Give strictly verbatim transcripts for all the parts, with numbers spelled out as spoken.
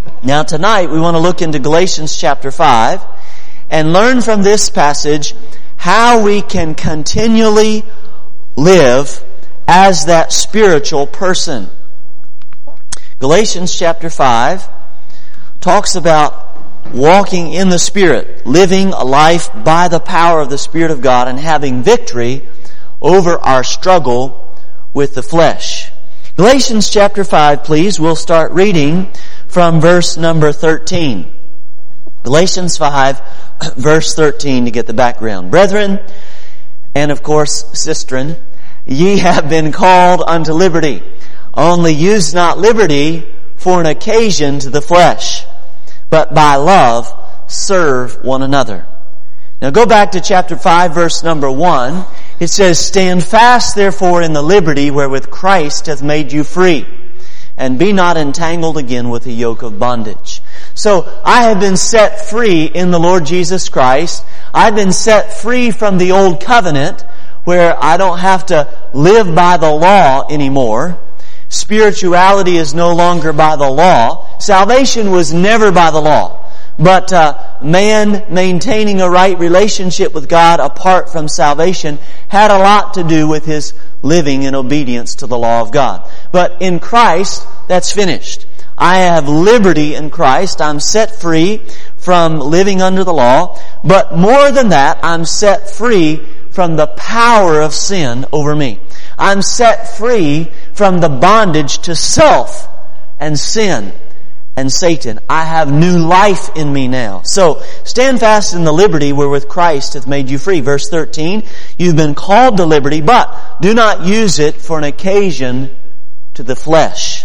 Now tonight we want to look into Galatians chapter five and learn from this passage how we can continually live as that spiritual person. Galatians chapter five talks about walking in the Spirit, living a life by the power of the Spirit of God and having victory over our struggle with the flesh. Galatians chapter five, please. We'll start reading from verse number thirteen. Galatians five, verse thirteen, to get the background. Brethren, and of course, sistren, ye have been called unto liberty. Only use not liberty for an occasion to the flesh, but by love serve one another. Now go back to chapter five, verse number one. It says, Stand fast therefore in the liberty wherewith Christ hath made you free, and be not entangled again with the yoke of bondage. So I have been set free in the Lord Jesus Christ. I've been set free from the old covenant where I don't have to live by the law anymore. Spirituality is no longer by the law. Salvation was never by the law. But uh, man maintaining a right relationship with God apart from salvation had a lot to do with his living in obedience to the law of God. But in Christ, that's finished. I have liberty in Christ. I'm set free from living under the law. But more than that, I'm set free from the power of sin over me. I'm set free from the bondage to self and sin and Satan. I have new life in me now. So, stand fast in the liberty wherewith Christ hath made you free. Verse thirteen, you've been called to liberty, but do not use it for an occasion to the flesh,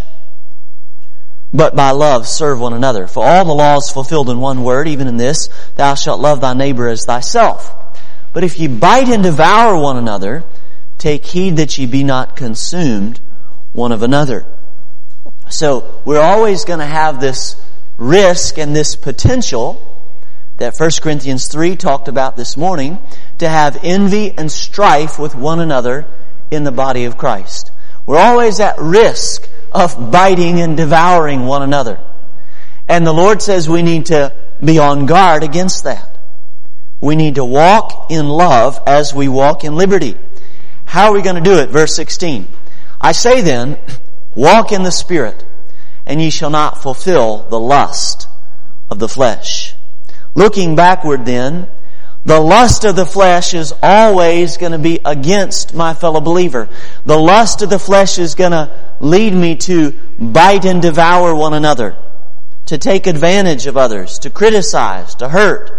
but by love serve one another. For all the law is fulfilled in one word, even in this, thou shalt love thy neighbor as thyself. But if ye bite and devour one another, take heed that ye be not consumed one of another. So we're always going to have this risk and this potential that First Corinthians three talked about this morning, to have envy and strife with one another in the body of Christ. We're always at risk of biting and devouring one another. And the Lord says we need to be on guard against that. We need to walk in love as we walk in liberty. How are we going to do it? Verse sixteen. I say then, walk in the Spirit, and ye shall not fulfill the lust of the flesh. Looking backward then, the lust of the flesh is always going to be against my fellow believer. The lust of the flesh is going to lead me to bite and devour one another, to take advantage of others, to criticize, to hurt.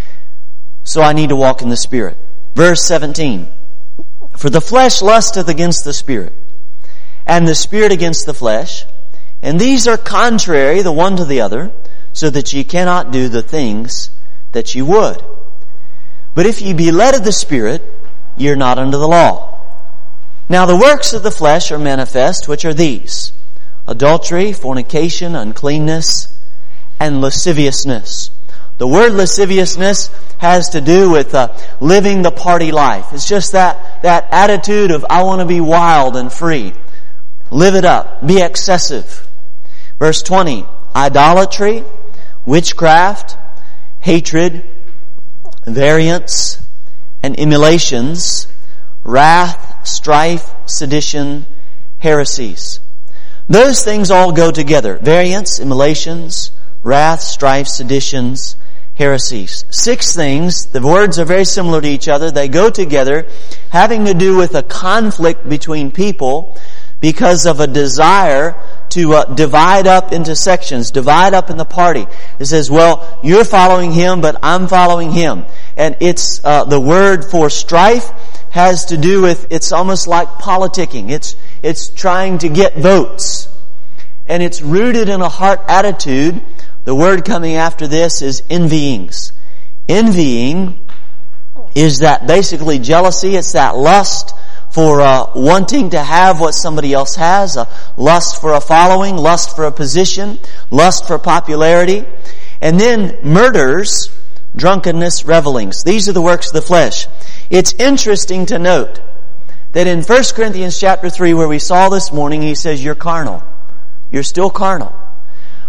So I need to walk in the Spirit. Verse seventeen. For the flesh lusteth against the Spirit, and the Spirit against the flesh, and these are contrary the one to the other, so that ye cannot do the things that ye would. But if ye be led of the Spirit, ye are not under the law. Now the works of the flesh are manifest, which are these: adultery, fornication, uncleanness, and lasciviousness. The word lasciviousness has to do with uh, living the party life. It's just that, that attitude of, I want to be wild and free. Live it up. Be excessive. Verse twenty, idolatry, witchcraft, hatred, variance, and emulations, wrath, strife, sedition, heresies. Those things all go together. Variance, emulations, wrath, strife, seditions, heresies. Six things. The words are very similar to each other. They go together, having to do with a conflict between people because of a desire to uh, divide up into sections, divide up in the party. It says, well, you're following him, but I'm following him. And it's uh, the word for strife has to do with, it's almost like politicking. It's it's trying to get votes. And it's rooted in a heart attitude. The word coming after this is envyings. Envying is that basically jealousy. It's that lust for uh, wanting to have what somebody else has, a lust for a following, lust for a position, lust for popularity. And then murders, drunkenness, revelings. These are the works of the flesh. It's interesting to note that in First Corinthians chapter three, where we saw this morning, he says, you're carnal. You're still carnal.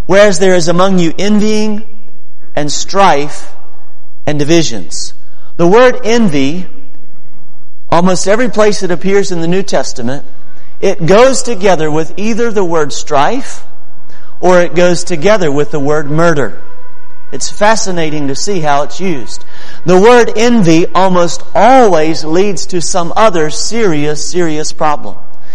whereas there is among you envying and strife and divisions. The word envy, almost every place it appears in the New Testament, it goes together with either the word strife or it goes together with the word murder. It's fascinating to see how it's used. The word envy almost always leads to some other serious, serious problem.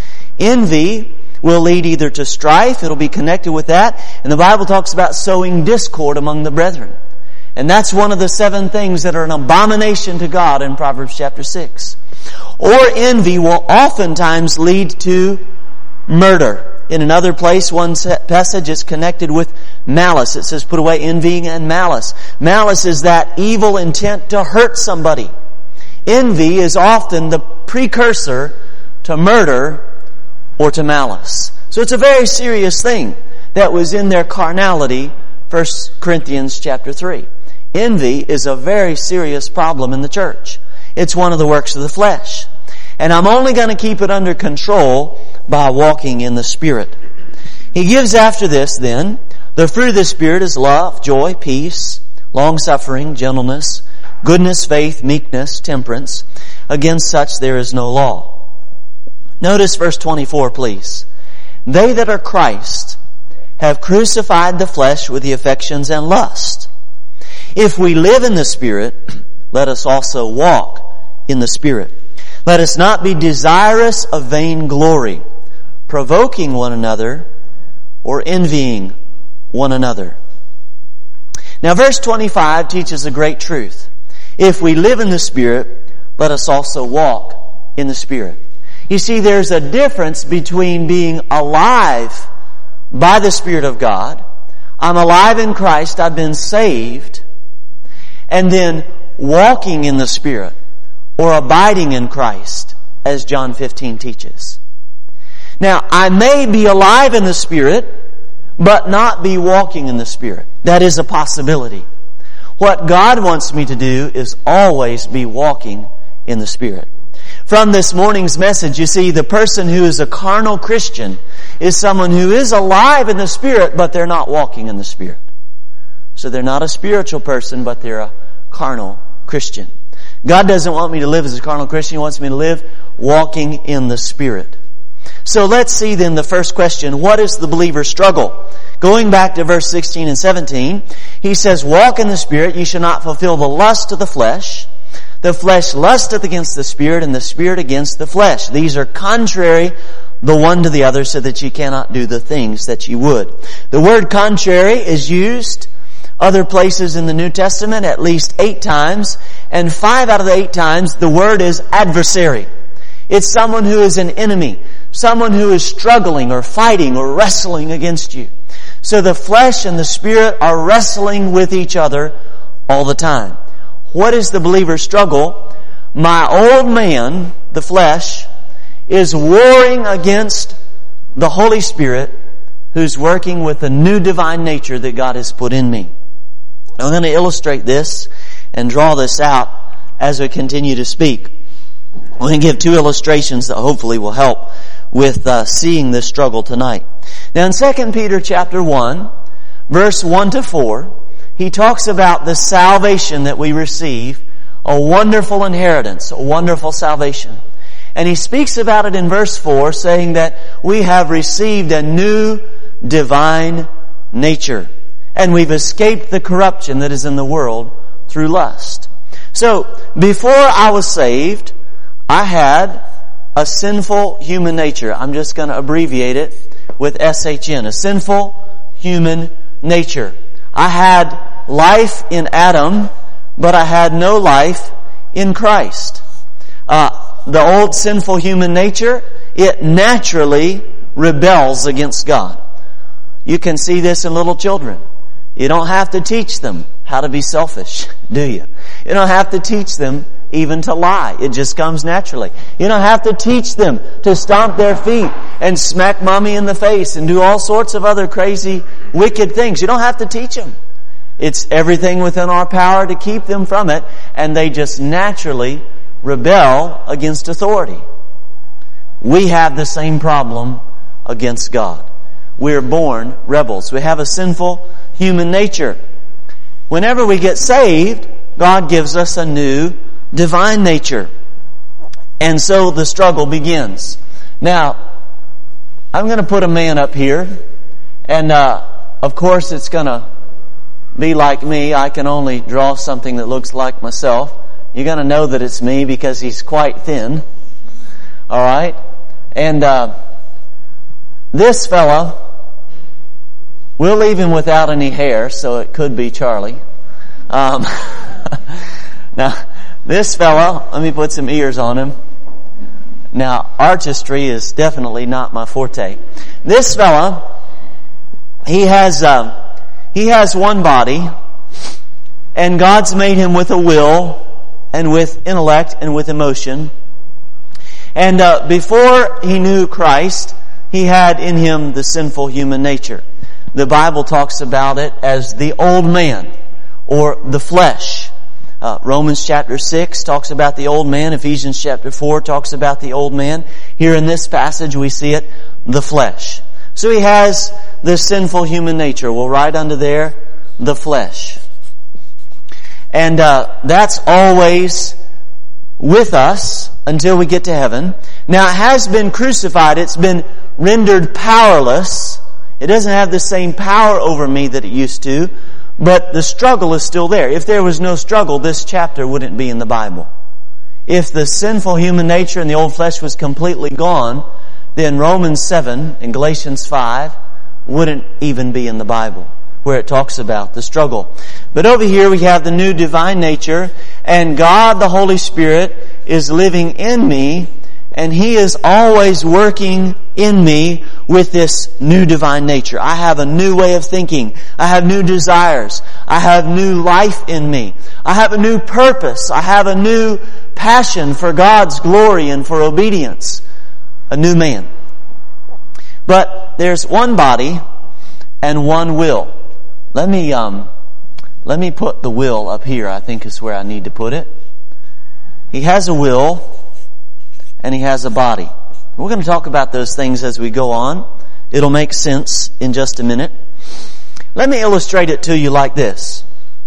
Envy will lead either to strife, it'll be connected with that, and the Bible talks about sowing discord among the brethren. And that's one of the seven things that are an abomination to God in Proverbs chapter six. Or envy will oftentimes lead to murder. In another place, one passage is connected with malice. It says, put away envying and malice. Malice is that evil intent to hurt somebody. Envy is often the precursor to murder or to malice. So it's a very serious thing that was in their carnality, First Corinthians chapter three. Envy is a very serious problem in the church. It's one of the works of the flesh. And I'm only going to keep it under control by walking in the Spirit. He gives after this then, the fruit of the Spirit is love, joy, peace, long-suffering, gentleness, goodness, faith, meekness, temperance. Against such there is no law. Notice verse twenty-four, please. They that are Christ have crucified the flesh with the affections and lust. If we live in the Spirit, let us also walk in the Spirit. Let us not be desirous of vain glory, provoking one another or envying one another. Now verse twenty-five teaches a great truth. If we live in the Spirit, let us also walk in the Spirit. You see, there's a difference between being alive by the Spirit of God. I'm alive in Christ, I've been saved, and then walking in the Spirit or abiding in Christ, as John fifteen teaches. Now, I may be alive in the Spirit, but not be walking in the Spirit. That is a possibility. What God wants me to do is always be walking in the Spirit. From this morning's message, you see, the person who is a carnal Christian is someone who is alive in the Spirit, but they're not walking in the Spirit. So they're not a spiritual person, but they're a carnal Christian. God doesn't want me to live as a carnal Christian. He wants me to live walking in the Spirit. So let's see then the first question. What is the believer's struggle? Going back to verse sixteen and seventeen, he says, walk in the Spirit, ye shall not fulfill the lust of the flesh. The flesh lusteth against the Spirit, and the Spirit against the flesh. These are contrary the one to the other, so that ye cannot do the things that ye would. The word contrary is used other places in the New Testament at least eight times, and five out of the eight times the word is adversary. It's someone who is an enemy, someone who is struggling or fighting or wrestling against you. So the flesh and the Spirit are wrestling with each other all the time. What is the believer's struggle? My old man, the flesh, is warring against the Holy Spirit, who's working with the new divine nature that God has put in me. I'm going to illustrate this and draw this out as we continue to speak. I'm going to give two illustrations that hopefully will help with uh, seeing this struggle tonight. Now in Second Peter chapter one, verse one to four, he talks about the salvation that we receive, a wonderful inheritance, a wonderful salvation. And he speaks about it in verse four, saying that we have received a new divine nature. And we've escaped the corruption that is in the world through lust. So, before I was saved, I had a sinful human nature. I'm just going to abbreviate it with S H N. A sinful human nature. I had life in Adam, but I had no life in Christ. Uh, the old sinful human nature, it naturally rebels against God. You can see this in little children. You don't have to teach them how to be selfish, do you? You don't have to teach them even to lie. It just comes naturally. You don't have to teach them to stomp their feet and smack mommy in the face and do all sorts of other crazy, wicked things. You don't have to teach them. It's everything within our power to keep them from it, and they just naturally rebel against authority. We have the same problem against God. we're born rebels. We have a sinful human nature. Whenever we get saved, God gives us a new divine nature. And so the struggle begins. Now, I'm going to put a man up here. And, uh, of course, it's going to be like me. I can only draw something that looks like myself. You're going to know that it's me because he's quite thin. All right? And uh, this fella, we'll leave him without any hair, so it could be Charlie. Um, now, this fella, let me put some ears on him. Now, artistry is definitely not my forte. This fella, he has uh, he has one body, and God's made him with a will, and with intellect, and with emotion. And uh, before he knew Christ, he had in him the sinful human nature. The Bible talks about it as the old man, or the flesh. Uh, Romans chapter six talks about the old man. Ephesians chapter four talks about the old man. Here in this passage we see it, the flesh. So he has this sinful human nature. We'll write under there, the flesh. And uh, that's always with us until we get to heaven. Now it has been crucified. It's been rendered powerless. It doesn't have the same power over me that it used to. But the struggle is still there. If there was no struggle, this chapter wouldn't be in the Bible. If the sinful human nature and the old flesh was completely gone, then Romans seven and Galatians five wouldn't even be in the Bible, where it talks about the struggle. But over here we have the new divine nature, and God the Holy Spirit is living in me, and He is always working in me with this new divine nature. I have a new way of thinking. I have new desires. I have new life in me. I have a new purpose. I have a new passion for God's glory and for obedience. A new man. But there's one body and one will. Let me, um, let me put the will up here, I think is where I need to put it. He has a will and he has a body. We're going to talk about those things as we go on. It'll make sense in just a minute. Let me illustrate it to you like this.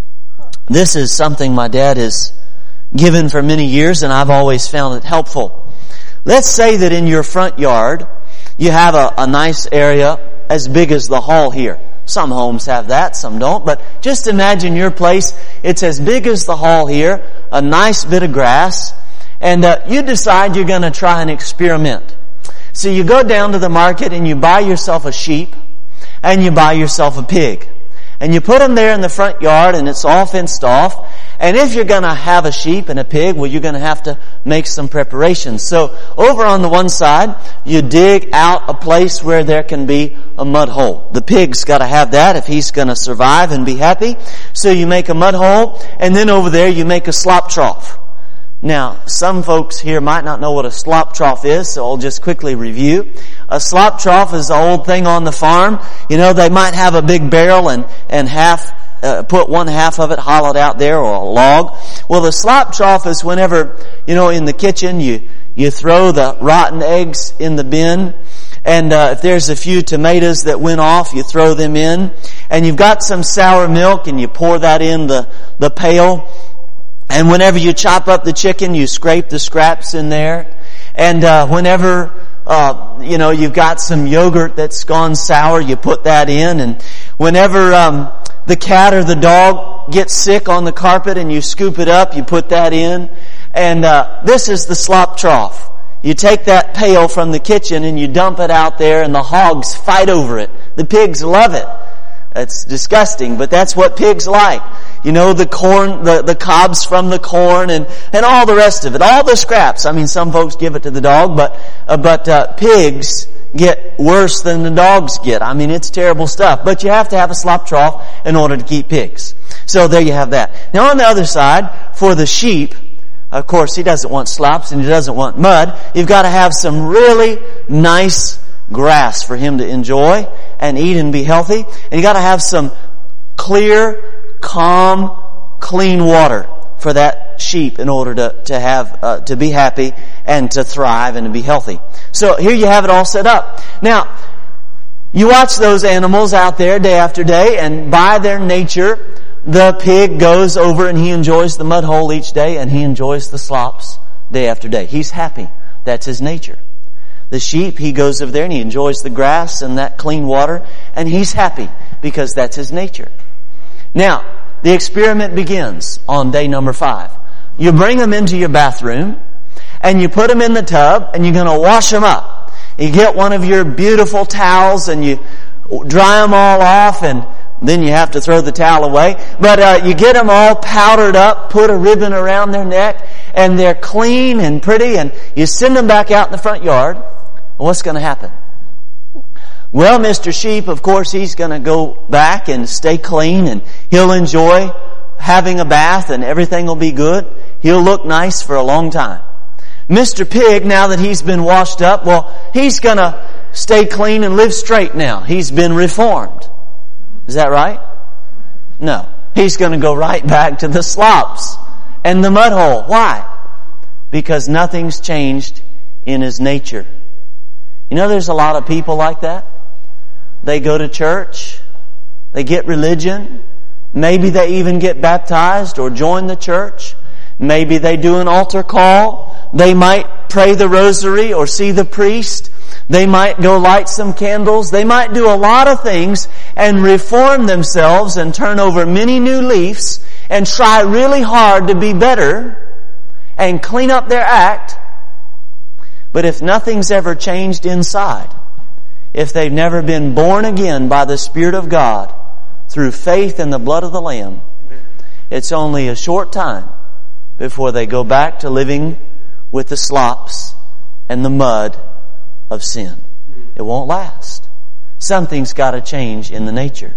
This is something my dad has given for many years, and I've always found it helpful. Let's say that in your front yard, you have a, a nice area as big as the hall here. Some homes have that, some don't, but just imagine your place. It's as big as the hall here, a nice bit of grass, and uh, you decide you're going to try an experiment. So you go down to the market and you buy yourself a sheep and you buy yourself a pig. And you put them there in the front yard and it's all fenced off. And if you're going to have a sheep and a pig, well, you're going to have to make some preparations. So over on the one side, you dig out a place where there can be a mud hole. The pig's got to have that if he's going to survive and be happy. So you make a mud hole, and then over there you make a slop trough. Now, some folks here might not know what a slop trough is, so I'll just quickly review. A slop trough is the old thing on the farm. You know, they might have a big barrel and, and half, uh, put one half of it hollowed out there, or a log. Well, the slop trough is whenever, you know, in the kitchen you, you throw the rotten eggs in the bin. And uh, if there's a few tomatoes that went off, you throw them in. And you've got some sour milk and you pour that in the, the pail. And whenever you chop up the chicken, you scrape the scraps in there. And uh, whenever, uh, you know, you've got some yogurt that's gone sour, you put that in. And whenever um, the cat or the dog gets sick on the carpet and you scoop it up, you put that in. And uh, this is the slop trough. You take that pail from the kitchen and you dump it out there, and the hogs fight over it. The pigs love it. It's disgusting, but that's what pigs like. You know, the corn, the, the cobs from the corn, and, and all the rest of it. All the scraps. I mean, some folks give it to the dog, but, uh, but, uh, pigs get worse than the dogs get. I mean, it's terrible stuff. But you have to have a slop trough in order to keep pigs. So there you have that. Now on the other side, for the sheep, of course, he doesn't want slops and he doesn't want mud. You've got to have some really nice grass for him to enjoy and eat and be healthy. And you got to have some clear, calm, clean water for that sheep in order to to have uh, to be happy and to thrive and to be healthy. So here you have it all set up. Now, You watch those animals out there day after day, and by their nature, the pig goes over and he enjoys the mud hole each day, and he enjoys the slops day after day. He's happy. That's his nature. The sheep, he goes over there and he enjoys the grass and that clean water, and he's happy because that's his nature. Now, the experiment begins on day number five. You bring them into your bathroom, and you put them in the tub, and you're going to wash them up. You get one of your beautiful towels, and you dry them all off, and then you have to throw the towel away. But uh, you get them all powdered up, put a ribbon around their neck, and they're clean and pretty, and you send them back out in the front yard. What's going to happen? Well, Mister Sheep, of course, he's going to go back and stay clean, and he'll enjoy having a bath, and everything will be good. He'll look nice for a long time. Mister Pig, now that he's been washed up, well, he's going to stay clean and live straight now. He's been reformed. Is that right? No. He's going to go right back to the slops and the mud hole. Why? Because nothing's changed in his nature. You know, there's a lot of people like that. They go to church. They get religion. Maybe they even get baptized or join the church. Maybe they do an altar call. They might pray the rosary or see the priest. They might go light some candles. They might do a lot of things and reform themselves and turn over many new leaves and try really hard to be better and clean up their act. But if nothing's ever changed inside, if they've never been born again by the Spirit of God through faith in the blood of the Lamb, it's only a short time before they go back to living with the slops and the mud of sin. It won't last. Something's got to change in the nature.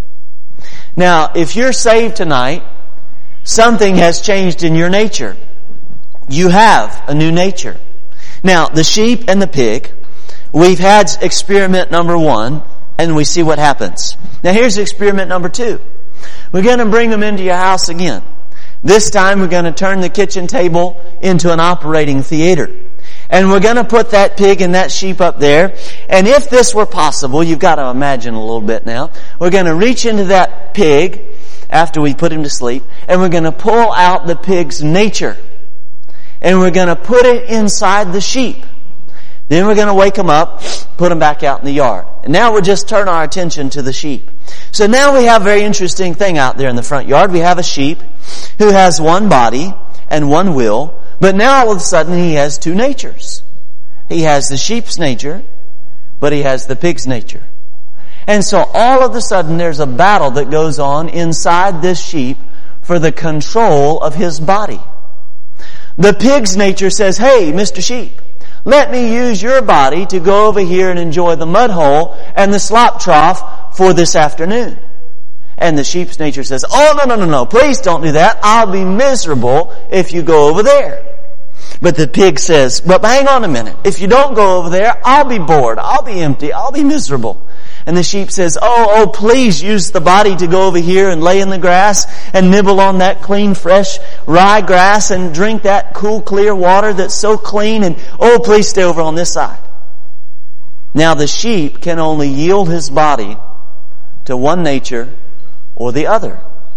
Now, if you're saved tonight, something has changed in your nature. You have a new nature. Now, the sheep and the pig, we've had experiment number one, and we see what happens. Now, here's experiment number two. We're going to bring them into your house again. This time, we're going to turn the kitchen table into an operating theater. And we're going to put that pig and that sheep up there. And if this were possible, you've got to imagine a little bit now. We're going to reach into that pig after we put him to sleep, and we're going to pull out the pig's nature. And we're going to put it inside the sheep. Then we're going to wake them up, put them back out in the yard. And now we'll just turn our attention to the sheep. So now we have a very interesting thing out there in the front yard. We have a sheep who has one body and one will. But now all of a sudden he has two natures. He has the sheep's nature, but he has the pig's nature. And so all of a sudden there's a battle that goes on inside this sheep for the control of his body. The pig's nature says, hey, Mister Sheep, let me use your body to go over here and enjoy the mud hole and the slop trough for this afternoon. And the sheep's nature says, oh, no, no, no, no, please don't do that. I'll be miserable if you go over there. But the pig says, but hang on a minute. If you don't go over there, I'll be bored. I'll be empty. I'll be miserable. And the sheep says, oh, oh, please use the body to go over here and lay in the grass and nibble on that clean, fresh rye grass and drink that cool, clear water that's so clean. And oh, please stay over on this side. Now the sheep can only yield his body to one nature or the other.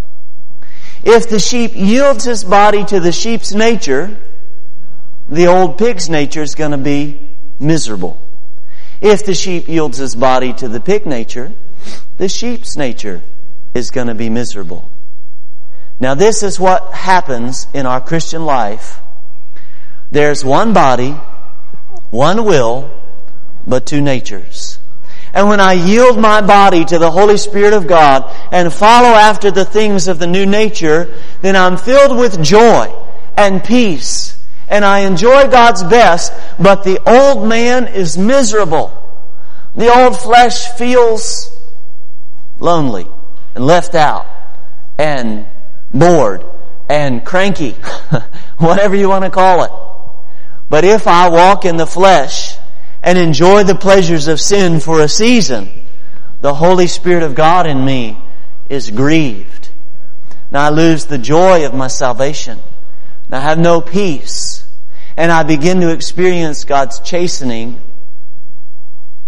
If the sheep yields his body to the sheep's nature, the old pig's nature is going to be miserable. If the sheep yields his body to the pig nature, the sheep's nature is going to be miserable. Now this is what happens in our Christian life. There's one body, one will, but two natures. And when I yield my body to the Holy Spirit of God and follow after the things of the new nature, then I'm filled with joy and peace. And I enjoy God's best, but the old man is miserable. The old flesh feels lonely and left out and bored and cranky, whatever you want to call it. But if I walk in the flesh and enjoy the pleasures of sin for a season, the Holy Spirit of God in me is grieved. Now I lose the joy of my salvation. And I have no peace. And I begin to experience God's chastening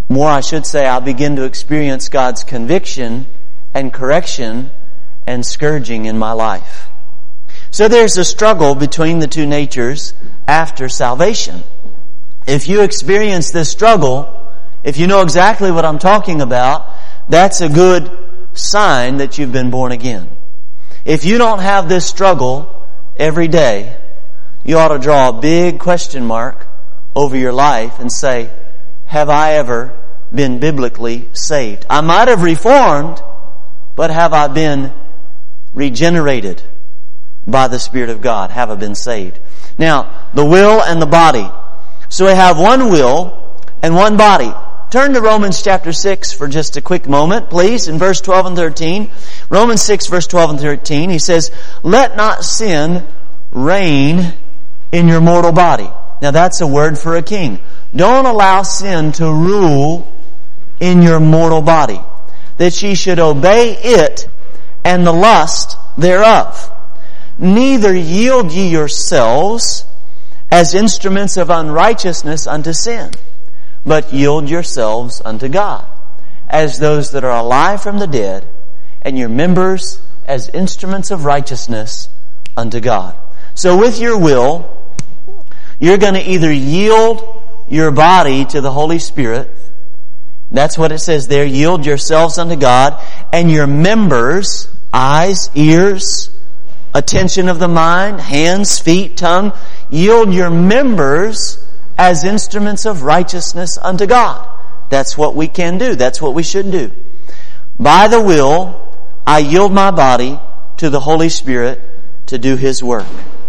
more I should say, I begin to experience God's conviction and correction and scourging in my life. So there's a struggle between the two natures after salvation. If you experience this struggle, if you know exactly what I'm talking about, that's a good sign that you've been born again. If you don't have this struggle every day, you ought to draw a big question mark over your life and say, have I ever been biblically saved? I might have reformed, but have I been regenerated by the Spirit of God? Have I been saved? Now, the will and the body. So we have one will and one body. Turn to Romans chapter six for just a quick moment, please, in verse twelve and thirteen. Romans six, verse twelve and thirteen, he says, let not sin reign in your mortal body. Now that's a word for a king. Don't allow sin to rule in your mortal body, that ye should obey it and the lust thereof. Neither yield ye yourselves as instruments of unrighteousness unto sin, but yield yourselves unto God, as those that are alive from the dead, and your members as instruments of righteousness unto God. So with your will, you're going to either yield your body to the Holy Spirit. That's what it says there. Yield yourselves unto God, and your members, eyes, ears, attention of the mind, hands, feet, tongue, yield your members as instruments of righteousness unto God. That's what we can do. That's what we should do. By the will, I yield my body to the Holy Spirit to do His work.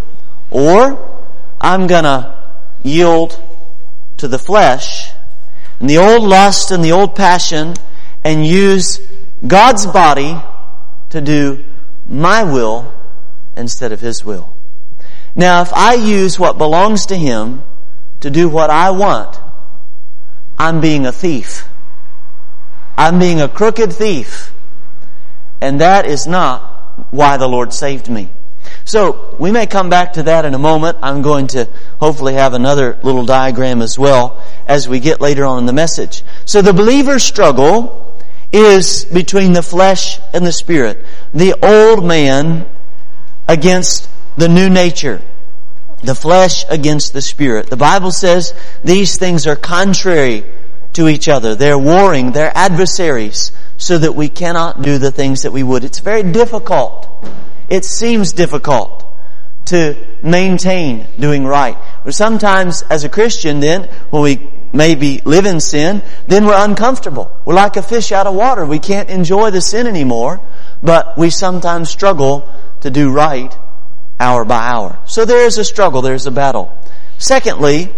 Or, I'm gonna yield to the flesh and the old lust and the old passion and use God's body to do my will instead of His will. Now, if I use what belongs to Him to do what I want, I'm being a thief. I'm being a crooked thief. And that is not why the Lord saved me. So, we may come back to that in a moment. I'm going to hopefully have another little diagram as well as we get later on in the message. So the believer's struggle is between the flesh and the spirit. The old man against the new nature. The flesh against the spirit. The Bible says these things are contrary to each other. They're warring, they're adversaries, so that we cannot do the things that we would. It's very difficult. It seems difficult to maintain doing right. Or sometimes as a Christian then, when we maybe live in sin, then we're uncomfortable. We're like a fish out of water. We can't enjoy the sin anymore, but we sometimes struggle to do right hour by hour. So there is a struggle, there is a battle. Secondly,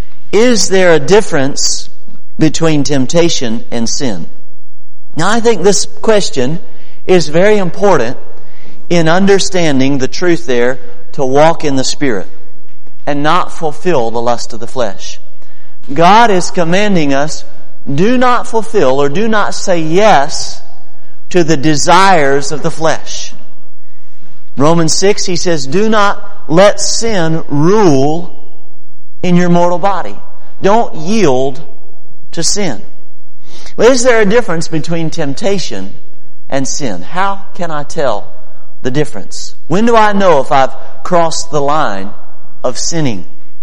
is there a difference between temptation and sin? Now I think this question is very important in understanding the truth there to walk in the Spirit and not fulfill the lust of the flesh. God is commanding us, do not fulfill or do not say yes to the desires of the flesh. Romans six, he says, do not let sin rule in your mortal body. Don't yield to sin. Well, is there a difference between temptation and sin? How can I tell the difference? When do I know if I've crossed the line of sinning?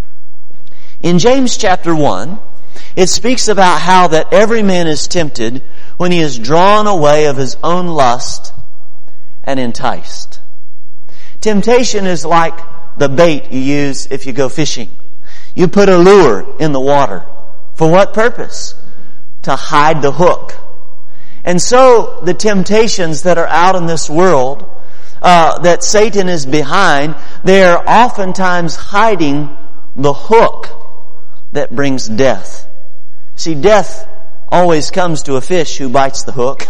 In James chapter one, it speaks about how that every man is tempted when he is drawn away of his own lust and enticed. Temptation is like the bait you use if you go fishing. You put a lure in the water. For what purpose? To hide the hook. And so the temptations that are out in this world, uh, that Satan is behind, they are oftentimes hiding the hook that brings death. See, death always comes to a fish who bites the hook.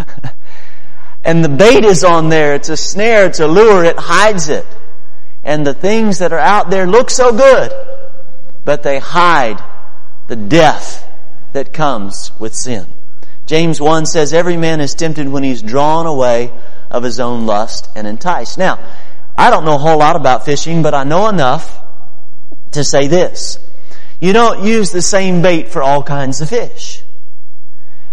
And the bait is on there. It's a snare. It's a lure. It hides it. And the things that are out there look so good, but they hide the death that comes with sin. James one says, every man is tempted when he's drawn away of his own lust and enticed. Now, I don't know a whole lot about fishing, but I know enough to say this. You don't use the same bait for all kinds of fish.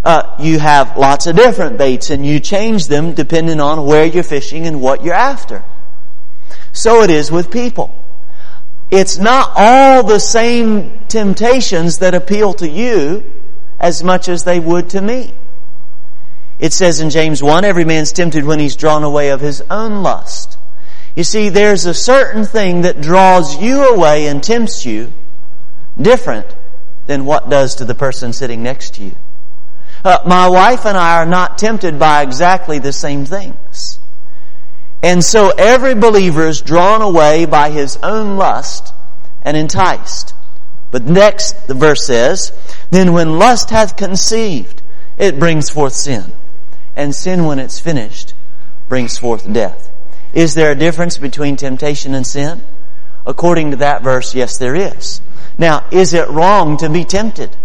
Uh, you have lots of different baits and you change them depending on where you're fishing and what you're after. So it is with people. It's not all the same temptations that appeal to you as much as they would to me. It says in James one, every man's tempted when he's drawn away of his own lust. You see, there's a certain thing that draws you away and tempts you different than what does to the person sitting next to you. Uh, my wife and I are not tempted by exactly the same things. And so every believer is drawn away by his own lust and enticed. But next, the verse says, then when lust hath conceived, it brings forth sin. And sin, when it's finished, brings forth death. Is there a difference between temptation and sin? According to that verse, yes, there is. Now, is it wrong to be tempted?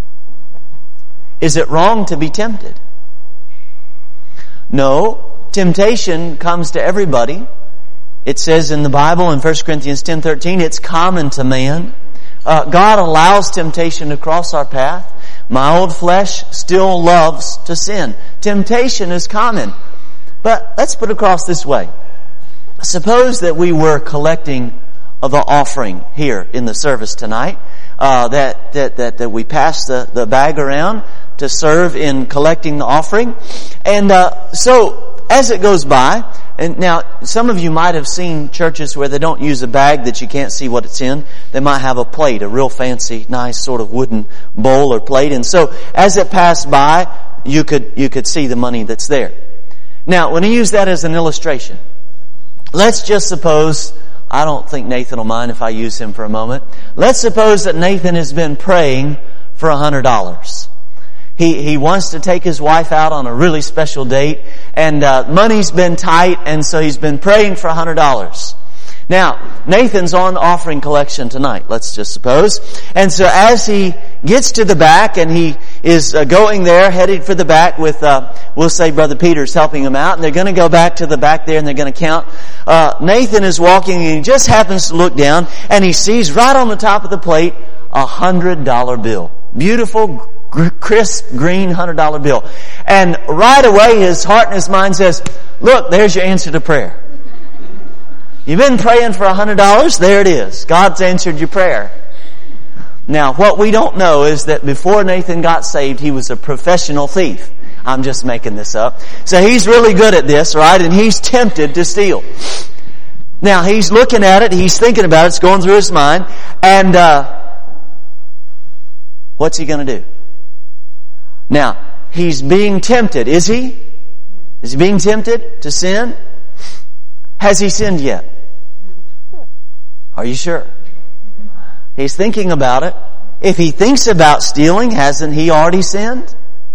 Is it wrong to be tempted? No. Temptation comes to everybody. It says in the Bible in First Corinthians ten thirteen, it's common to man. Uh, God allows temptation to cross our path. My old flesh still loves to sin. Temptation is common. But let's put it across this way. Suppose that we were collecting the offering here in the service tonight, uh, that, that, that, that we pass the, the bag around to serve in collecting the offering. And, uh, so, as it goes by, and now, some of you might have seen churches where they don't use a bag that you can't see what it's in. They might have a plate, a real fancy, nice sort of wooden bowl or plate. And so, as it passed by, you could, you could see the money that's there. Now, when I use that as an illustration, let's just suppose, I don't think Nathan will mind if I use him for a moment. Let's suppose that Nathan has been praying for a hundred dollars. He, he wants to take his wife out on a really special date, and, uh, money's been tight, and so he's been praying for a hundred dollars. Now, Nathan's on offering collection tonight, let's just suppose. And so as he gets to the back and he is uh, going there, headed for the back with, uh, we'll say Brother Peter's helping him out, and they're going to go back to the back there and they're going to count. Uh, Nathan is walking and he just happens to look down and he sees right on the top of the plate a hundred dollar bill. Beautiful, crisp, green hundred dollar bill. And right away his heart and his mind says, look, there's your answer to prayer. You've been praying for a hundred dollars? There it is. God's answered your prayer. Now, what we don't know is that before Nathan got saved, he was a professional thief. I'm just making this up. So he's really good at this, right? And he's tempted to steal. Now, he's looking at it. He's thinking about it. It's going through his mind. And, uh, what's he going to do? Now, he's being tempted. Is he? Is he being tempted to sin? Has he sinned yet? Are you sure? He's thinking about it. If he thinks about stealing, hasn't he already sinned?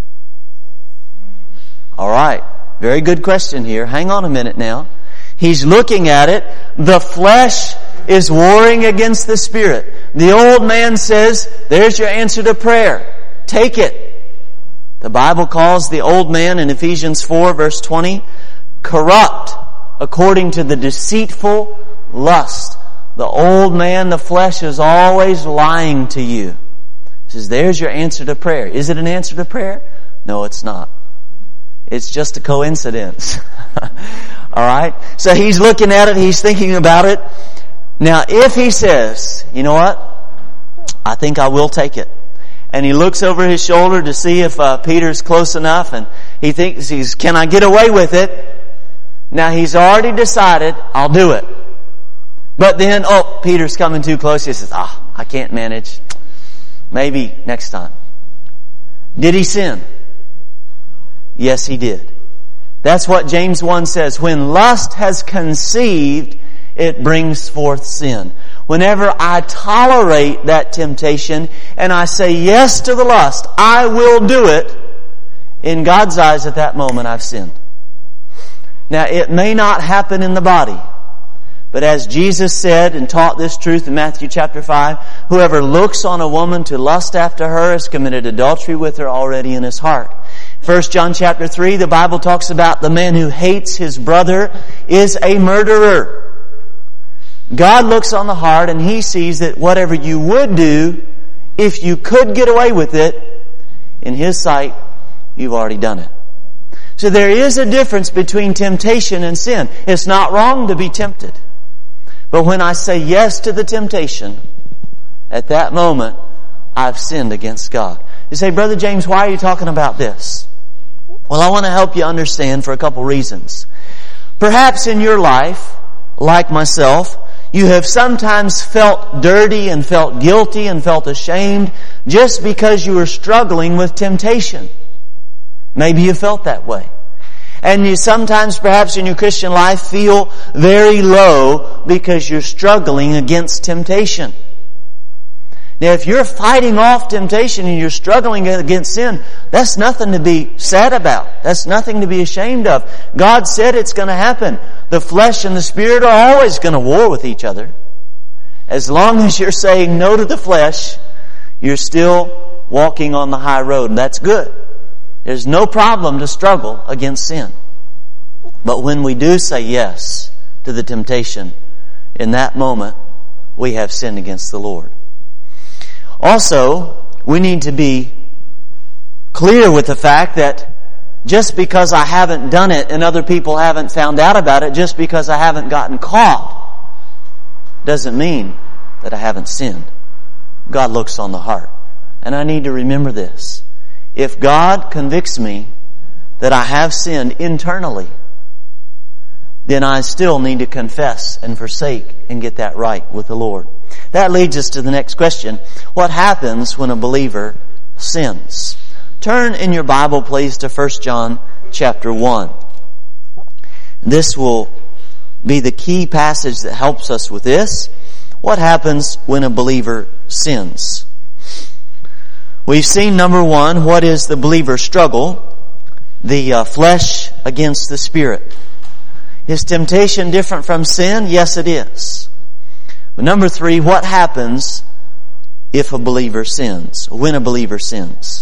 All right. Very good question here. Hang on a minute now. He's looking at it. The flesh is warring against the spirit. The old man says, there's your answer to prayer. Take it. The Bible calls the old man in Ephesians four verse twenty, corrupt according to the deceitful lust. The old man, the flesh, is always lying to you. He says, there's your answer to prayer. Is it an answer to prayer? No, it's not. It's just a coincidence. Alright? So he's looking at it, he's thinking about it. Now, if he says, you know what? I think I will take it. And he looks over his shoulder to see if uh, Peter's close enough, and he thinks, he's, can I get away with it? Now he's already decided, I'll do it. But then, oh, Peter's coming too close. He says, ah, I can't manage. Maybe next time. Did he sin? Yes, he did. That's what James one says. When lust has conceived, it brings forth sin. Whenever I tolerate that temptation and I say yes to the lust, I will do it, in God's eyes at that moment I've sinned. Now, it may not happen in the body, but as Jesus said and taught this truth in Matthew chapter five, whoever looks on a woman to lust after her has committed adultery with her already in his heart. First John chapter three, the Bible talks about the man who hates his brother is a murderer. God looks on the heart and He sees that whatever you would do, if you could get away with it, in His sight, you've already done it. So there is a difference between temptation and sin. It's not wrong to be tempted. But when I say yes to the temptation, at that moment, I've sinned against God. You say, Brother James, why are you talking about this? Well, I want to help you understand for a couple reasons. Perhaps in your life, like myself, you have sometimes felt dirty and felt guilty and felt ashamed just because you were struggling with temptation. Maybe you felt that way. And you sometimes, perhaps in your Christian life, feel very low because you're struggling against temptation. Now, if you're fighting off temptation and you're struggling against sin, that's nothing to be sad about. That's nothing to be ashamed of. God said it's going to happen. The flesh and the spirit are always going to war with each other. As long as you're saying no to the flesh, you're still walking on the high road, and that's good. There's no problem to struggle against sin. But when we do say yes to the temptation, in that moment, we have sinned against the Lord. Also, we need to be clear with the fact that just because I haven't done it and other people haven't found out about it, just because I haven't gotten caught, doesn't mean that I haven't sinned. God looks on the heart. And I need to remember this. If God convicts me that I have sinned internally, then I still need to confess and forsake and get that right with the Lord. That leads us to the next question. What happens when a believer sins? Turn in your Bible, please, to First John chapter one. This will be the key passage that helps us with this. What happens when a believer sins? We've seen, number one, what is the believer's struggle? The uh, flesh against the spirit. Is temptation different from sin? Yes, it is. But number three, what happens if a believer sins? When a believer sins?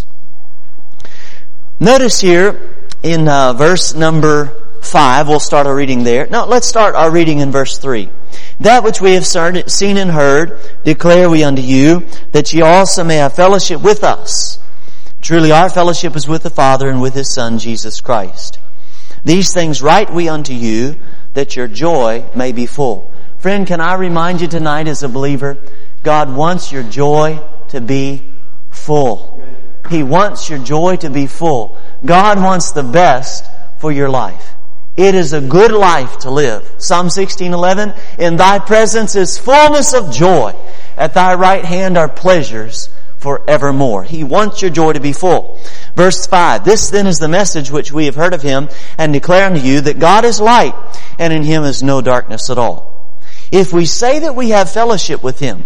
Notice here in uh, verse number five, we'll start our reading there. No, let's start our reading in verse three. That which we have seen and heard, declare we unto you, that ye also may have fellowship with us. Truly our fellowship is with the Father and with His Son, Jesus Christ. These things write we unto you, that your joy may be full. Friend, can I remind you tonight as a believer, God wants your joy to be full. He wants your joy to be full. God wants the best for your life. It is a good life to live. Psalm sixteen eleven, in thy presence is fullness of joy. At thy right hand are pleasures forevermore. He wants your joy to be full. Verse five, this then is the message which we have heard of Him and declare unto you that God is light and in Him is no darkness at all. If we say that we have fellowship with Him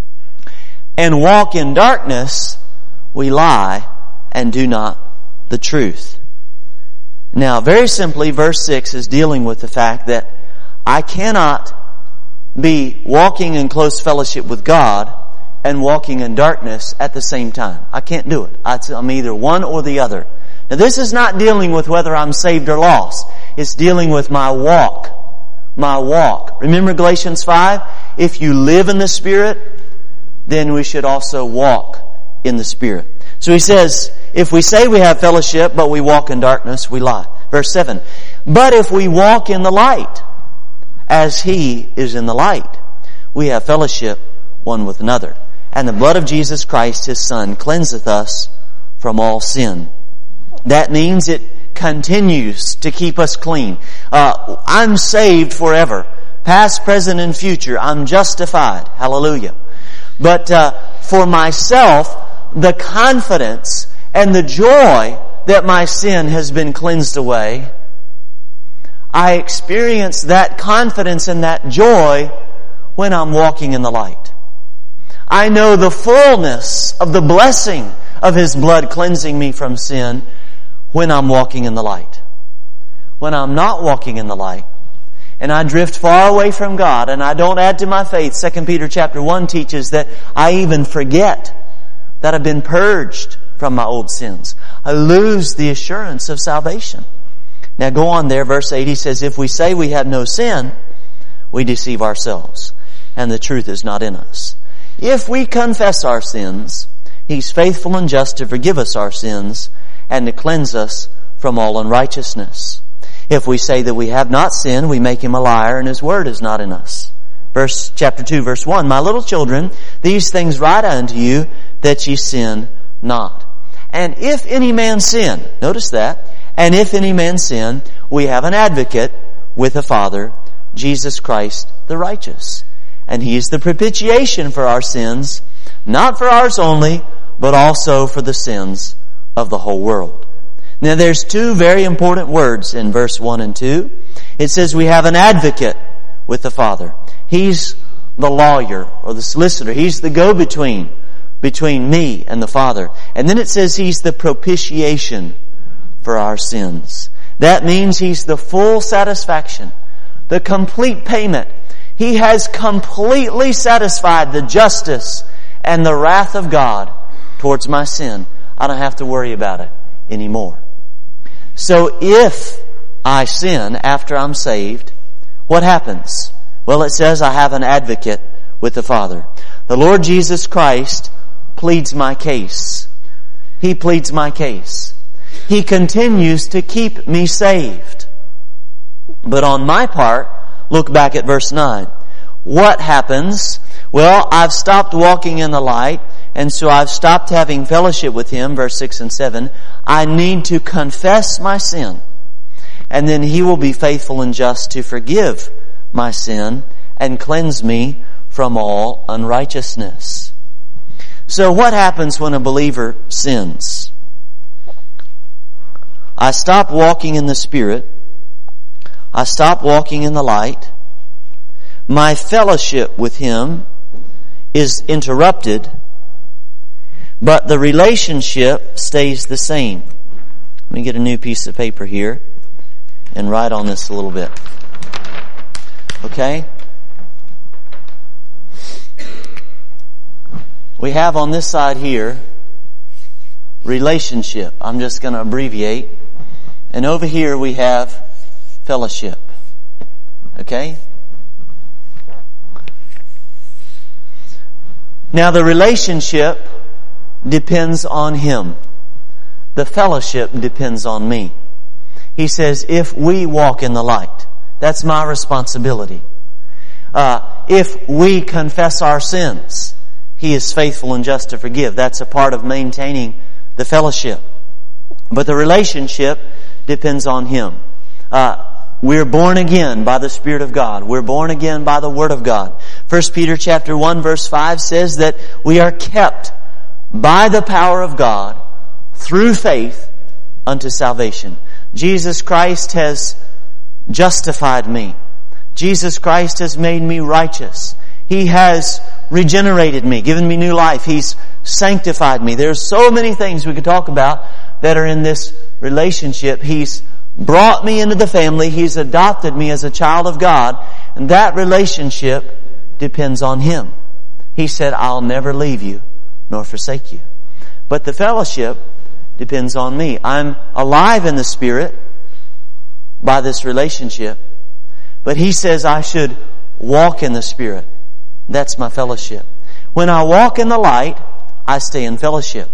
and walk in darkness, we lie and do not the truth. Now, very simply, verse six is dealing with the fact that I cannot be walking in close fellowship with God and walking in darkness at the same time. I can't do it. I'm either one or the other. Now, this is not dealing with whether I'm saved or lost. It's dealing with my walk. My walk. Remember Galatians five? If you live in the Spirit, then we should also walk in the Spirit. So he says, if we say we have fellowship, but we walk in darkness, we lie. Verse seven, but if we walk in the light, as He is in the light, we have fellowship one with another. And the blood of Jesus Christ, His Son, cleanseth us from all sin. That means it continues to keep us clean. Uh, I'm saved forever. Past, present, and future. I'm justified. Hallelujah. But uh, for myself, the confidence and the joy that my sin has been cleansed away, I experience that confidence and that joy when I'm walking in the light. I know the fullness of the blessing of His blood cleansing me from sin when I'm walking in the light. When I'm not walking in the light, and I drift far away from God, and I don't add to my faith, Second Peter chapter one teaches that I even forget that I've been purged from my old sins. I lose the assurance of salvation. Now go on there, verse eight, he says, if we say we have no sin, we deceive ourselves, and the truth is not in us. If we confess our sins, He's faithful and just to forgive us our sins and to cleanse us from all unrighteousness. If we say that we have not sinned, we make Him a liar, and His word is not in us. Verse, chapter two, verse one, My little children, these things write I unto you, that ye sin not. And if any man sin, notice that, and if any man sin, we have an advocate with the Father, Jesus Christ the righteous. And He is the propitiation for our sins, not for ours only, but also for the sins of the whole world. Now there's two very important words in verse one and two. It says we have an advocate with the Father. He's the lawyer or the solicitor. He's the go-between between me and the Father. And then it says He's the propitiation for our sins. That means He's the full satisfaction, the complete payment. He has completely satisfied the justice and the wrath of God towards my sin. I don't have to worry about it anymore. So if I sin after I'm saved, what happens? Well, it says I have an advocate with the Father. The Lord Jesus Christ pleads my case. He pleads my case. He continues to keep me saved. But on my part, look back at verse nine. What happens? Well, I've stopped walking in the light, and so I've stopped having fellowship with Him, verse six and seven. I need to confess my sin, and then He will be faithful and just to forgive my sin and cleanse me from all unrighteousness. So what happens when a believer sins? I stop walking in the Spirit. I stop walking in the light. My fellowship with Him is interrupted, but the relationship stays the same. Let me get a new piece of paper here and write on this a little bit. Okay? We have on this side here relationship. I'm just going to abbreviate. And over here we have fellowship. Okay? Now the relationship depends on Him. The fellowship depends on me. He says, if we walk in the light, that's my responsibility. Uh, if we confess our sins, He is faithful and just to forgive. That's a part of maintaining the fellowship. But the relationship depends on Him. Uh, we're born again by the Spirit of God. We're born again by the Word of God. First Peter chapter one verse five says that we are kept by the power of God through faith unto salvation. Jesus Christ has justified me. Jesus Christ has made me righteous. He has regenerated me, given me new life. He's sanctified me. There's so many things we could talk about that are in this relationship. He's brought me into the family. He's adopted me as a child of God. And that relationship depends on Him. He said, I'll never leave you nor forsake you. But the fellowship depends on me. I'm alive in the Spirit by this relationship. But He says I should walk in the Spirit. That's my fellowship. When I walk in the light, I stay in fellowship.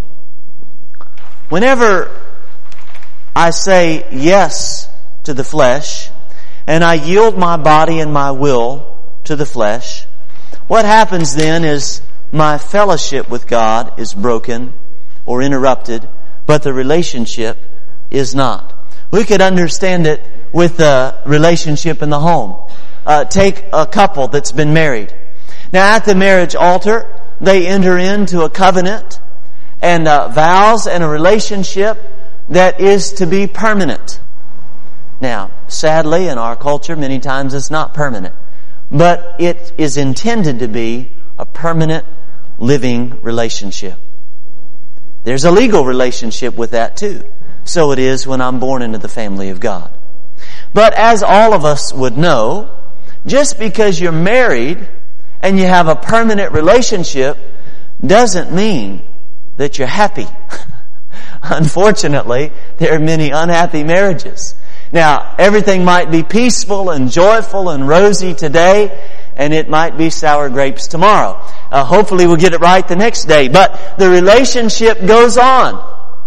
Whenever I say yes to the flesh, and I yield my body and my will to the flesh, what happens then is my fellowship with God is broken or interrupted, but the relationship is not. We could understand it with the relationship in the home. Uh, take a couple that's been married. Now at the marriage altar, they enter into a covenant and uh, vows and a relationship that is to be permanent. Now, sadly, in our culture, many times it's not permanent. But it is intended to be a permanent, living relationship. There's a legal relationship with that too. So it is when I'm born into the family of God. But as all of us would know, just because you're married and you have a permanent relationship doesn't mean that you're happy. Unfortunately, there are many unhappy marriages. Now, everything might be peaceful and joyful and rosy today, and it might be sour grapes tomorrow. Uh, hopefully we'll get it right the next day. But the relationship goes on.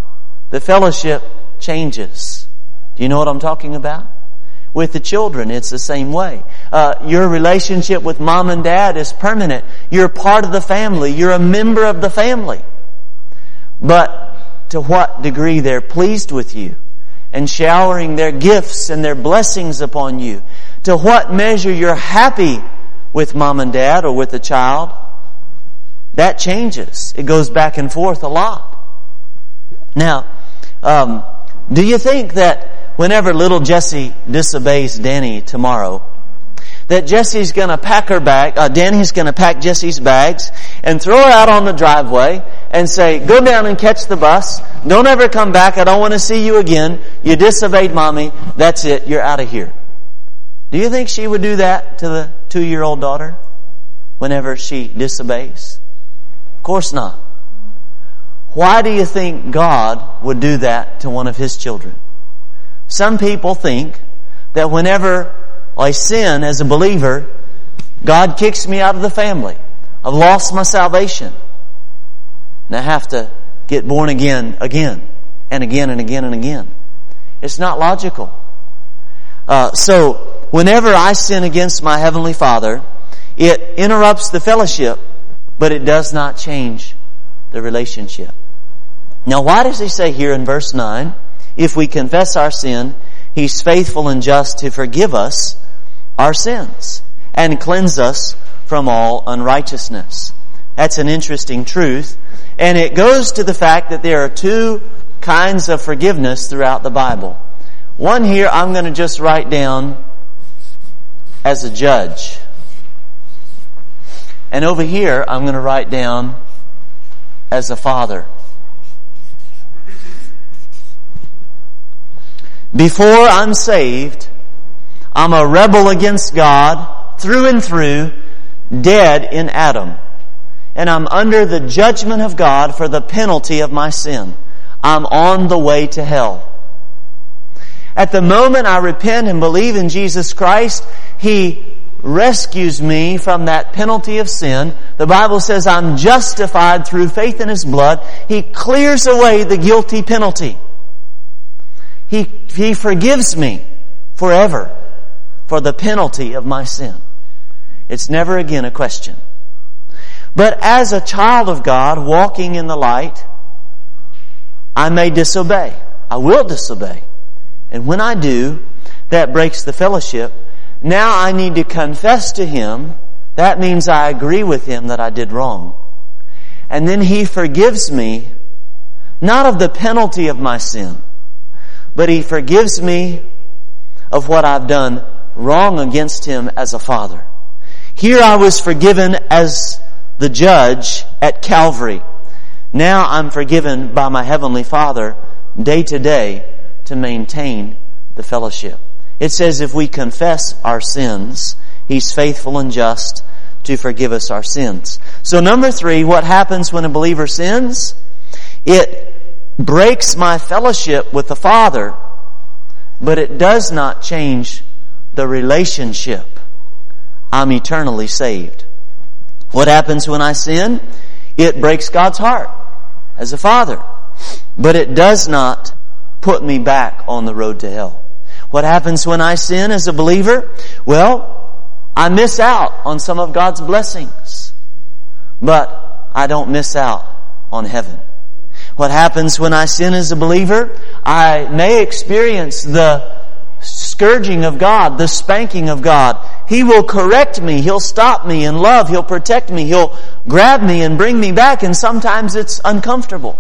the fellowship changes. Do you know what I'm talking about? With the children, it's the same way. Uh, your relationship with mom and dad is permanent. You're part of the family. You're a member of the family. But to what degree they're pleased with you and showering their gifts and their blessings upon you, to what measure you're happy with mom and dad or with the child, that changes. It goes back and forth a lot. Now, um, do you think that whenever little Jessie disobeys Danny tomorrow, that Jessie's going to pack her bag, uh, Danny's going to pack Jessie's bags and throw her out on the driveway and say, go down and catch the bus. Don't ever come back. I don't want to see you again. You disobeyed Mommy. That's it. You're out of here. Do you think she would do that to the two-year-old daughter whenever she disobeys? Of course not. Why do you think God would do that to one of His children? Some people think that whenever I sin as a believer, God kicks me out of the family. I've lost my salvation. And I have to get born again, again, and again, and again, and again. It's not logical. Uh, so, whenever I sin against my Heavenly Father, it interrupts the fellowship, but it does not change the relationship. Now, why does He say here in verse nine, if we confess our sin, He's faithful and just to forgive us our sins and cleanse us from all unrighteousness? That's an interesting truth. And it goes to the fact that there are two kinds of forgiveness throughout the Bible. One here I'm going to just write down as a judge. And over here I'm going to write down as a father. Before I'm saved, I'm a rebel against God through and through, dead in Adam. And I'm under the judgment of God for the penalty of my sin. I'm on the way to hell. At the moment I repent and believe in Jesus Christ, He rescues me from that penalty of sin. The Bible says I'm justified through faith in His blood. He clears away the guilty penalty. He, he forgives me forever for the penalty of my sin. It's never again a question. But as a child of God walking in the light, I may disobey. I will disobey. And when I do, that breaks the fellowship. Now I need to confess to Him. That means I agree with Him that I did wrong. And then He forgives me, not of the penalty of my sin, but He forgives me of what I've done wrong against Him as a father. Here I was forgiven as the judge at Calvary. Now I'm forgiven by my Heavenly Father day to day to maintain the fellowship. It says if we confess our sins, He's faithful and just to forgive us our sins. So number three, what happens when a believer sins? It breaks my fellowship with the Father, but it does not change the relationship. I'm eternally saved. What happens when I sin? It breaks God's heart as a father, but it does not put me back on the road to hell. What happens when I sin as a believer? Well, I miss out on some of God's blessings, but I don't miss out on heaven. What happens when I sin as a believer? I may experience the scourging of God, the spanking of God. He will correct me. He'll stop me in love. He'll protect me. He'll grab me and bring me back, and sometimes it's uncomfortable.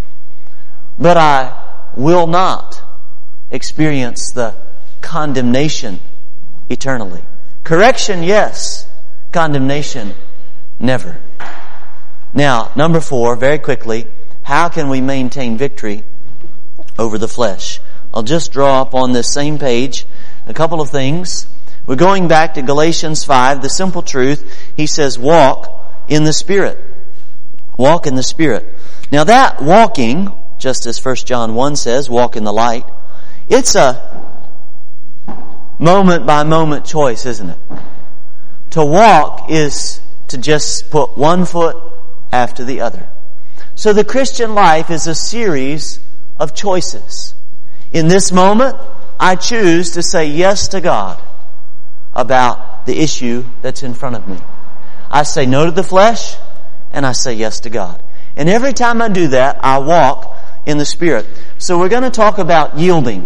But I will not experience the condemnation eternally. Correction, yes. Condemnation, never. Now, number four, very quickly, how can we maintain victory over the flesh? I'll just draw up on this same page a couple of things. We're going back to Galatians five, the simple truth. He says, walk in the Spirit. Walk in the Spirit. Now that walking, just as First John one says, walk in the light, it's a moment by moment choice, isn't it? To walk is to just put one foot after the other. So the Christian life is a series of choices. In this moment, I choose to say yes to God about the issue that's in front of me. I say no to the flesh, and I say yes to God. And every time I do that, I walk in the Spirit. So we're going to talk about yielding.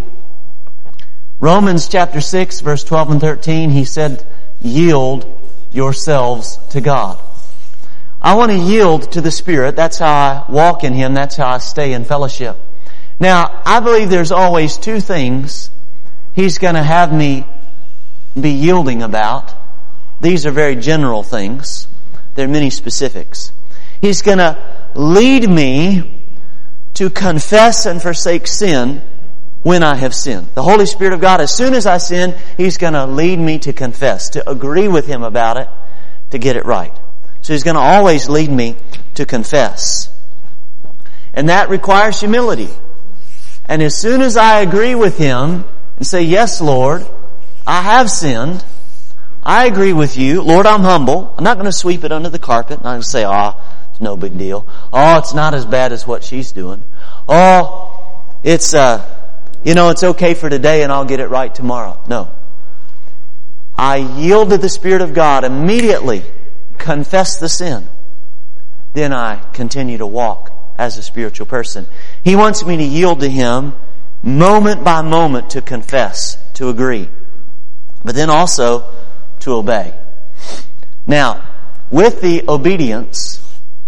Romans chapter six, verse twelve and thirteen, he said, yield yourselves to God. I want to yield to the Spirit. That's how I walk in Him. That's how I stay in fellowship. Now, I believe there's always two things He's going to have me be yielding about. These are very general things. There are many specifics. He's going to lead me to confess and forsake sin when I have sinned. The Holy Spirit of God, as soon as I sin, He's going to lead me to confess, to agree with Him about it, to get it right. So He's going to always lead me to confess. And that requires humility. And as soon as I agree with Him and say, yes, Lord, I have sinned. I agree with You. Lord, I'm humble. I'm not going to sweep it under the carpet. I'm not going to say, oh, it's no big deal. Oh, it's not as bad as what she's doing. Oh, it's, uh, you know, it's okay for today and I'll get it right tomorrow. No. I yield to the Spirit of God immediately, confess the sin. Then I continue to walk as a spiritual person. He wants me to yield to Him moment by moment to confess, to agree, but then also to obey. Now, with the obedience,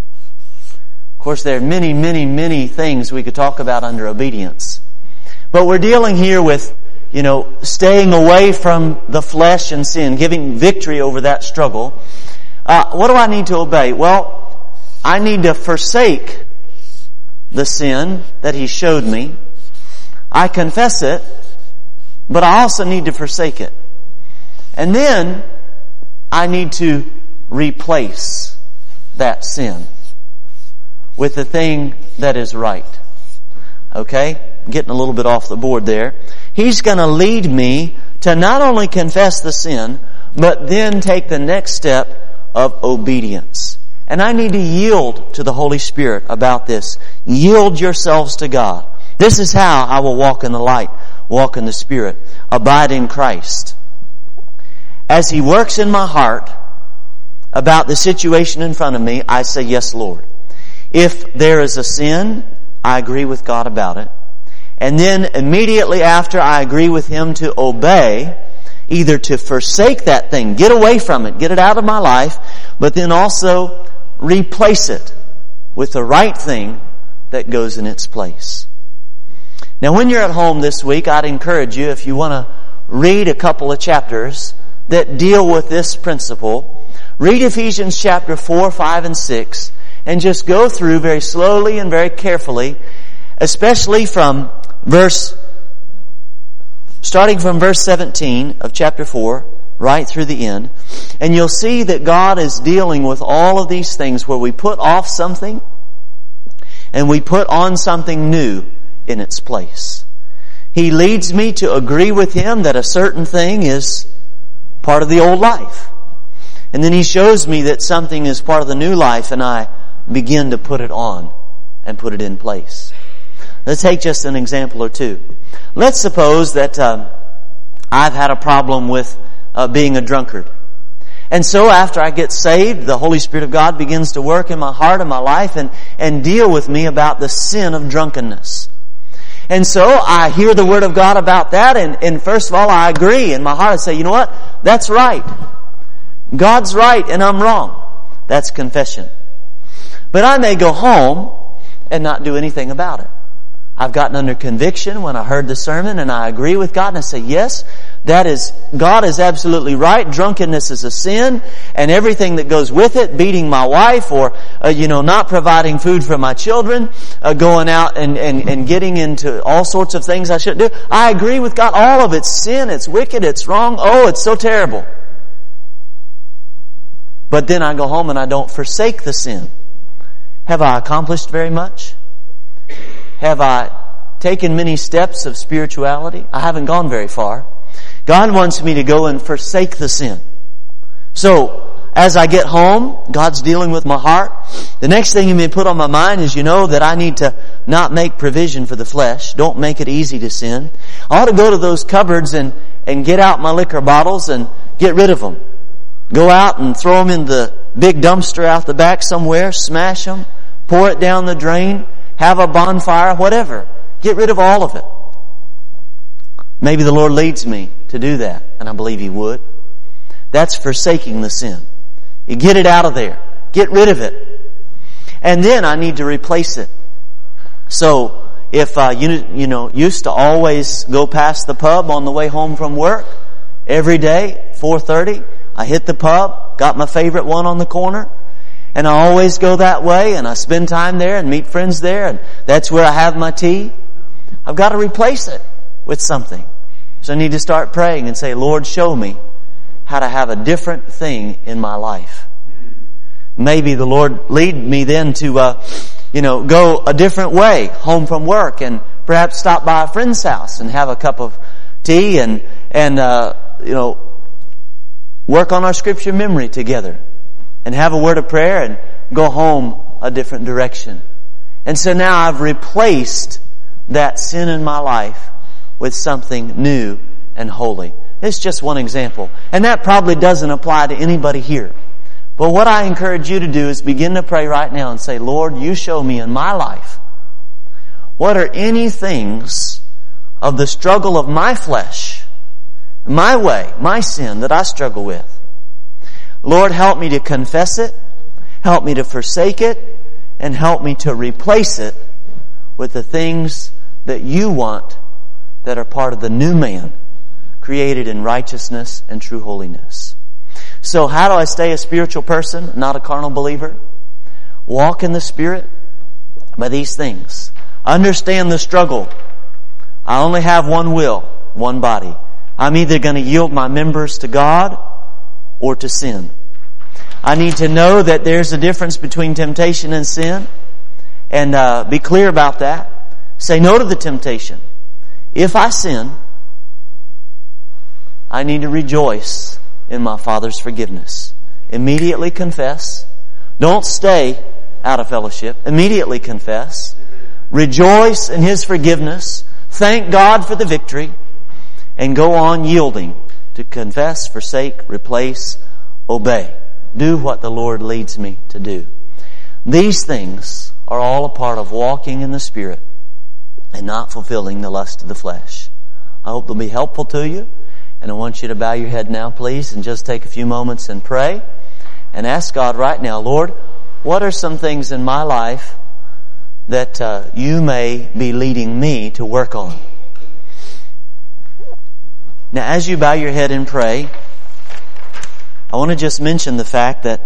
of course there are many, many, many things we could talk about under obedience. But we're dealing here with, you know, staying away from the flesh and sin, giving victory over that struggle. Uh, what do I need to obey? Well, I need to forsake the sin that He showed me. I confess it, but I also need to forsake it. And then I need to replace that sin with the thing that is right. Okay? Getting a little bit off the board there. He's going to lead me to not only confess the sin, but then take the next step of obedience. And I need to yield to the Holy Spirit about this. Yield yourselves to God. This is how I will walk in the light, walk in the Spirit, abide in Christ. As He works in my heart about the situation in front of me, I say, yes, Lord. If there is a sin, I agree with God about it. And then immediately after I agree with Him to obey, either to forsake that thing, get away from it, get it out of my life, but then also replace it with the right thing that goes in its place. Now, when you're at home this week, I'd encourage you, if you want to read a couple of chapters that deal with this principle, read Ephesians chapter four, five, and six, and just go through very slowly and very carefully, especially from verse, starting from verse seventeen of chapter four, right through the end. And you'll see that God is dealing with all of these things where we put off something and we put on something new in its place. He leads me to agree with Him that a certain thing is part of the old life. And then He shows me that something is part of the new life, and I begin to put it on and put it in place. Let's take just an example or two. Let's suppose that um, I've had a problem with uh, being a drunkard. And so after I get saved, the Holy Spirit of God begins to work in my heart and my life and, and deal with me about the sin of drunkenness. And so I hear the Word of God about that, and, and first of all I agree in my heart. I say, you know what? That's right. God's right and I'm wrong. That's confession. But I may go home and not do anything about it. I've gotten under conviction when I heard the sermon, and I agree with God, and I say, yes, that is, God is absolutely right. Drunkenness is a sin, and everything that goes with it, beating my wife, or, uh, you know, not providing food for my children, uh, going out and, and, and getting into all sorts of things I shouldn't do. I agree with God. All of it's sin, it's wicked, it's wrong. Oh, it's so terrible. But then I go home and I don't forsake the sin. Have I accomplished very much? Have I taken many steps of spirituality? I haven't gone very far. God wants me to go and forsake the sin. So, as I get home, God's dealing with my heart. The next thing He may put on my mind is, you know, that I need to not make provision for the flesh. Don't make it easy to sin. I ought to go to those cupboards and, and get out my liquor bottles and get rid of them. Go out and throw them in the big dumpster out the back somewhere, smash them, pour it down the drain, have a bonfire, whatever. Get rid of all of it. Maybe the Lord leads me to do that, and I believe He would. That's forsaking the sin. You get it out of there. Get rid of it. And then I need to replace it. So, if uh, you, you know, used to always go past the pub on the way home from work, every day, four thirty, I hit the pub, got my favorite one on the corner, and I always go that way, and I spend time there and meet friends there, and that's where I have my tea. I've got to replace it with something. So I need to start praying and say, Lord, show me how to have a different thing in my life. Maybe the Lord lead me then to, uh, you know, go a different way home from work and perhaps stop by a friend's house and have a cup of tea and, and, uh, you know, work on our scripture memory together and have a word of prayer and go home a different direction. And so now I've replaced that sin in my life with something new and holy. It's just one example. And that probably doesn't apply to anybody here. But what I encourage you to do is begin to pray right now and say, Lord, you show me in my life what are any things of the struggle of my flesh, my way, my sin that I struggle with. Lord, help me to confess it, help me to forsake it, and help me to replace it with the things that you want that are part of the new man created in righteousness and true holiness. So how do I stay a spiritual person, not a carnal believer? Walk in the Spirit by these things. Understand the struggle. I only have one will, one body. I'm either going to yield my members to God or to sin. I need to know that there's a difference between temptation and sin, and uh, be clear about that. Say no to the temptation. If I sin, I need to rejoice in my Father's forgiveness. Immediately confess. Don't stay out of fellowship. Immediately confess. Rejoice in His forgiveness. Thank God for the victory. And go on yielding to confess, forsake, replace, obey. Do what the Lord leads me to do. These things are all a part of walking in the Spirit and not fulfilling the lust of the flesh. I hope they'll be helpful to you. And I want you to bow your head now, please, and just take a few moments and pray. And ask God right now, Lord, what are some things in my life that uh, you may be leading me to work on? Now, as you bow your head and pray, I want to just mention the fact that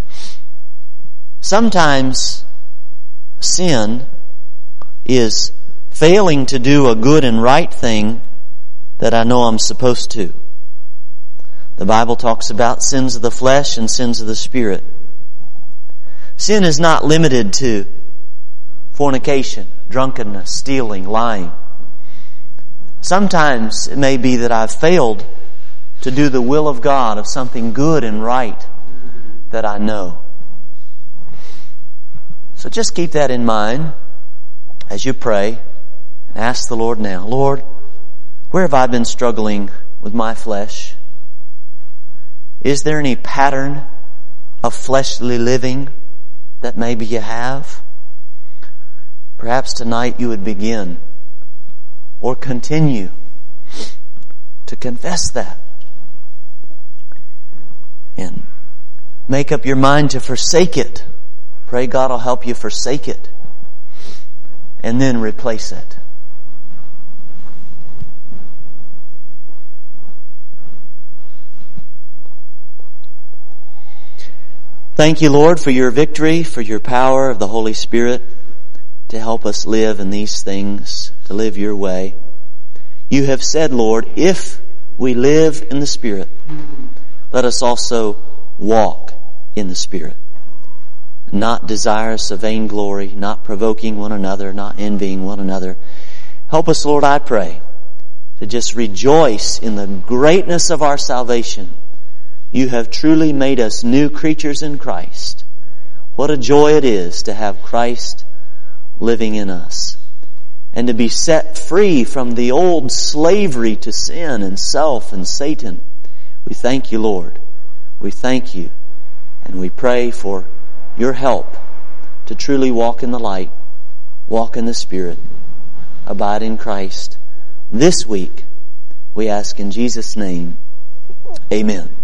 sometimes sin is failing to do a good and right thing that I know I'm supposed to. The Bible talks about sins of the flesh and sins of the spirit. Sin is not limited to fornication, drunkenness, stealing, lying. Sometimes it may be that I've failed to do the will of God of something good and right that I know. So just keep that in mind as you pray and ask the Lord now, Lord, where have I been struggling with my flesh? Is there any pattern of fleshly living that maybe you have? Perhaps tonight you would begin or continue to confess that and make up your mind to forsake it. Pray God will help you forsake it and then replace it. Thank you, Lord, for your victory, for your power of the Holy Spirit to help us live in these things, to live your way. You have said, Lord, if we live in the Spirit, let us also walk in the Spirit. Not desirous of vainglory, not provoking one another, not envying one another. Help us, Lord, I pray, to just rejoice in the greatness of our salvation. You have truly made us new creatures in Christ. What a joy it is to have Christ living in us and to be set free from the old slavery to sin and self and Satan. We thank you, Lord. We thank you, and we pray for your help to truly walk in the light, walk in the Spirit, abide in Christ. This week, we ask in Jesus' name, amen.